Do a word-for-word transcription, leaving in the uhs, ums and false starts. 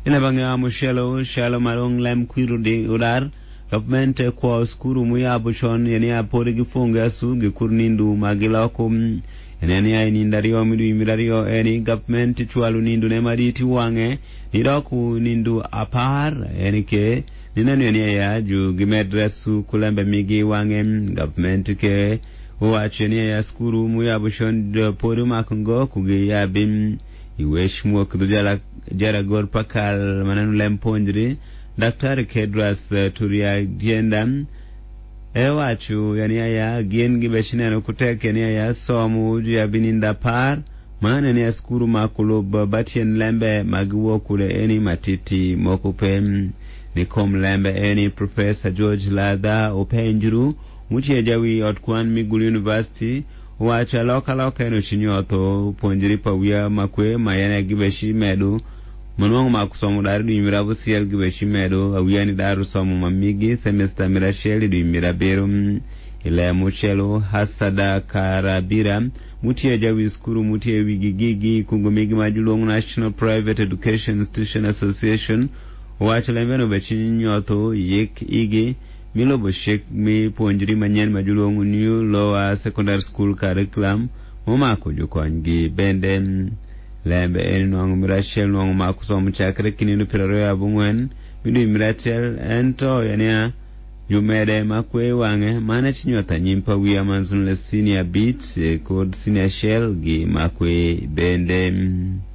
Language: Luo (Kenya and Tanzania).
ina bangi amu shelo shelo marong lem kwiru di udar government kwa skuru muya bushon yani apori gifunga su gikurnindu magiloko yani ai nindario midu imirario eni government chwalu nindu ne mariti wange nidoku nindu apar yani ke ninani yani ya ju gimedresu kulembe migi wange government ke uacheni ya skuru muya bushon pori makungo kugi ya bim iwesh mo kudujala jara gor pakal mananu lemponjri Daktari Kedras uh, Turia Giendam ewachu yani ya gien gibeshina no kutek yani ya somu ya bininda par maana ni askuru makulo batien lembe magwo kule eni matiti mokupe ni kom lembe eni Professor George Lada Openjuru muchi jawi otkwan Migul University wacha loka loka eno chinyoto ponjiri pawia makwe mayana gibeshi medu Manwang makusomu dari du imirabu siel gibeshi medo awiyani daru somu mamigi semester mirasheli du imiraberum ila muchelo hasada karabira mutia jawi skuru mutia wigigigi kungumigi majulong National Private Education Institution Association wacha lembeno bechin nyoto yek igi milo boshek mi ponjiri manyen majulong New Lower Secondary School Curriculum momako jukwangi bende lembe eni nong mirachel nong makusom chakre kininu piraro ya bungwen bidu mirachel ento yani jumede makwe wange mana chinyota nyimpa wia manzun le senior beat kod senior shell gi makwe bende